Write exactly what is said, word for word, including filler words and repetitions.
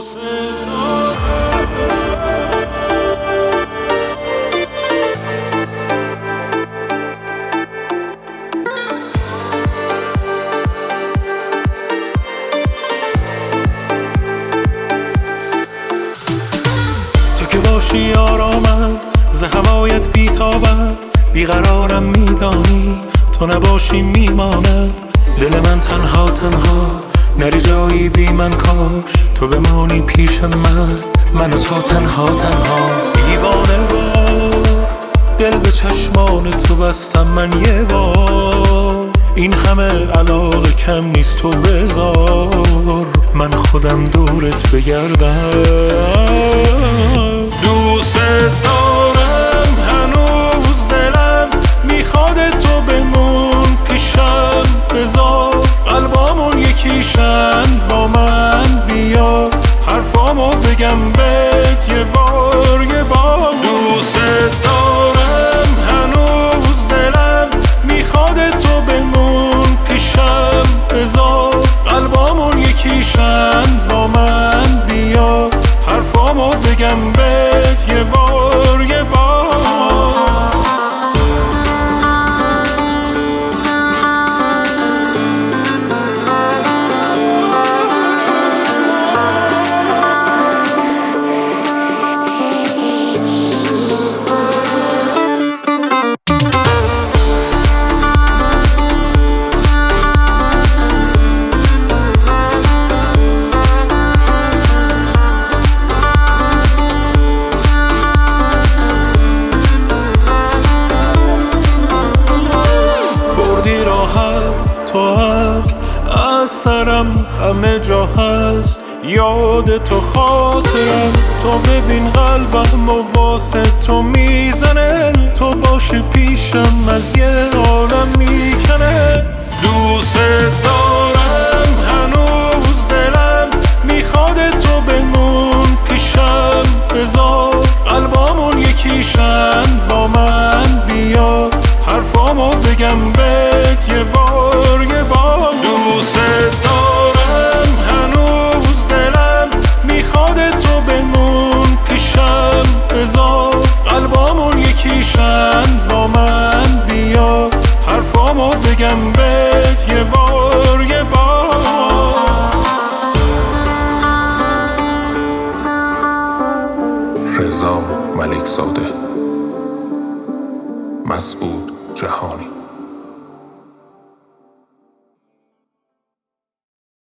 تو که باشی آرامم ز هوایت بیتابم، بیقرارم میدانی تو نباشی میماند دل من تنها تنها، نری جایی بی من کاش تو بمانی پیش من، من و تو تنها تنها. دیوانه وار دل به چشمان تو بستم من یه بار، این همه علاقه کم نیست تو بذار من خودم دورت بگردم. دوست دارم هنوز دلم میخواد تو بمون پیشم، بذار قلبامون یکیشن با من بیا حرفامو بگم بهت یه بار یه بار. دوست دارم هنوز دلم میخواد تو بمون پیشم، بذار قلبامون یکیشن با من بیا حرفامو بگم بهت یه بار یه بار. تو حق از سرم همه جا هست، یاد تو خاطرم، تو ببین قلبم و واسه تو میزنه، تو باشی پیشم از یه عالم میکنه. دوست دارم هنوز دلم میخواد تو بمون پیشم، بذار قلبامون یکیشن با من بیا حرفامو بگم بهت یه بار یه بار. دوست دارم هنوز دلم میخواد تو بمون پیشم، بذار قلبامون یکیشن با من بیا حرفامو بگم بهت یه بار یه بار. رضا ملک زاده، مسعود جهانی.